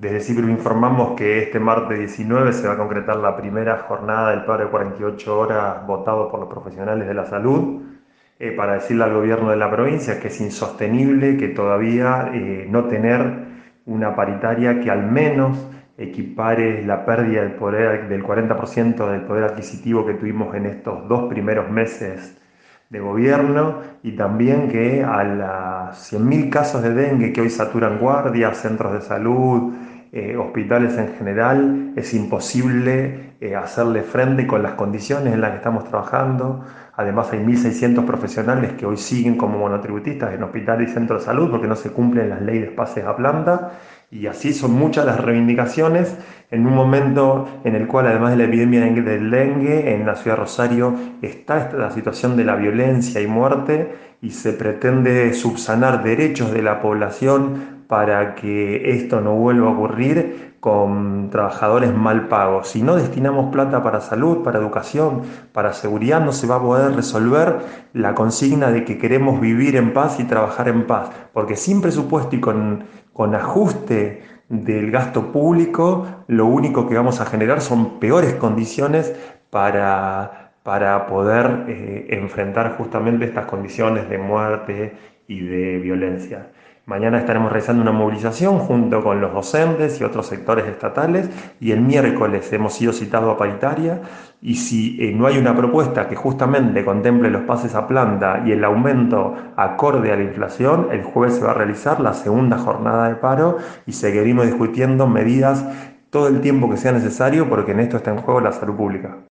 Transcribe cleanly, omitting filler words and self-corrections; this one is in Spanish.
Desde CIPRU informamos que este martes 19 se va a concretar la primera jornada del paro de 48 horas votado por los profesionales de la salud, para decirle al gobierno de la provincia que es insostenible que todavía no tener una paritaria que al menos equipare la pérdida del poder, del 40% del poder adquisitivo que tuvimos en estos 2 primeros meses de gobierno, y también que a las 100.000 casos de dengue que hoy saturan guardias, centros de salud, hospitales en general, es imposible hacerle frente con las condiciones en las que estamos trabajando. Además hay 1.600 profesionales que hoy siguen como monotributistas en hospitales y centros de salud porque no se cumplen las leyes de pases a planta, y así son muchas las reivindicaciones en un momento en el cual, además de la epidemia del dengue, en la ciudad de Rosario está la situación de la violencia y muerte, y se pretende subsanar derechos de la población para que esto no vuelva a ocurrir con trabajadores mal pagos. Si no destinamos plata para salud, para educación, para seguridad, no se va a poder resolver la consigna de que queremos vivir en paz y trabajar en paz, porque sin presupuesto y con ajuste del gasto público, lo único que vamos a generar son peores condiciones para poder enfrentar justamente estas condiciones de muerte y de violencia. Mañana estaremos realizando una movilización junto con los docentes y otros sectores estatales, y el miércoles hemos sido citados a paritaria, y si no hay una propuesta que justamente contemple los pases a planta y el aumento acorde a la inflación, el jueves se va a realizar la segunda jornada de paro y seguiremos discutiendo medidas todo el tiempo que sea necesario, porque en esto está en juego la salud pública.